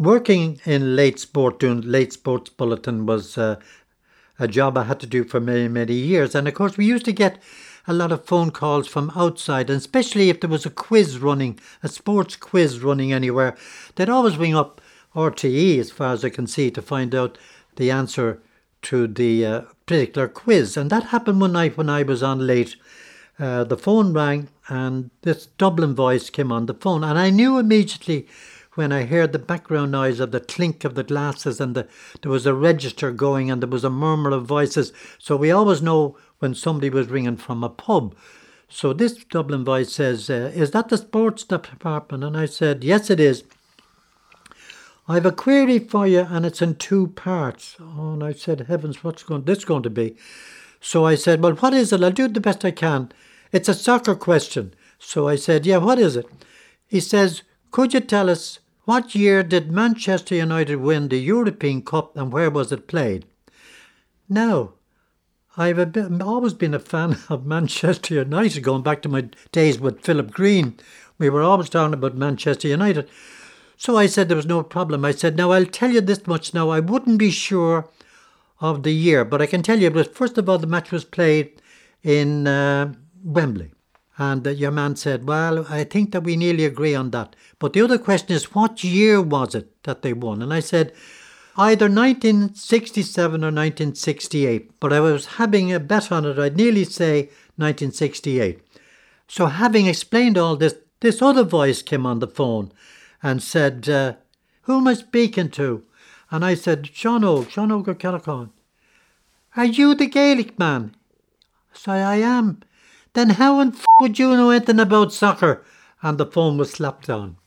Working in late sport, doing late sports bulletin was a job I had to do for many, many years. And of course, we used to get a lot of phone calls from outside, and especially if there was a quiz running, a sports quiz running anywhere, they'd always ring up RTE, as far as I can see, to find out the answer to the particular quiz. And that happened one night when I was on late. The phone rang and this Dublin voice came on the phone, and I knew immediately when I heard the background noise of the clink of the glasses and there was a register going and there was a murmur of voices. So we always know when somebody was ringing from a pub. So this Dublin voice says, is that the sports department? And I said, yes, it is. I have a query for you and it's in two parts. Oh, and I said, heavens, what's this going to be? So I said, well, what is it? I'll do the best I can. It's a soccer question. So I said, yeah, what is it? He says, could you tell us what year did Manchester United win the European Cup and where was it played? Now, I've always been a fan of Manchester United, going back to my days with Philip Green. We were always talking about Manchester United. So I said there was no problem. I said, now I'll tell you this much now. I wouldn't be sure of the year, but I can tell you, first of all, the match was played in Wembley. And your man said, well, I think that we nearly agree on that. But the other question is, what year was it that they won? And I said, either 1967 or 1968. But I was having a bet on it. I'd nearly say 1968. So having explained all this, this other voice came on the phone and said, who am I speaking to? And I said, Sean O'Callaghan. Are you the Gaelic man? So I am. Then how would you know anything about soccer? And the phone was slapped on.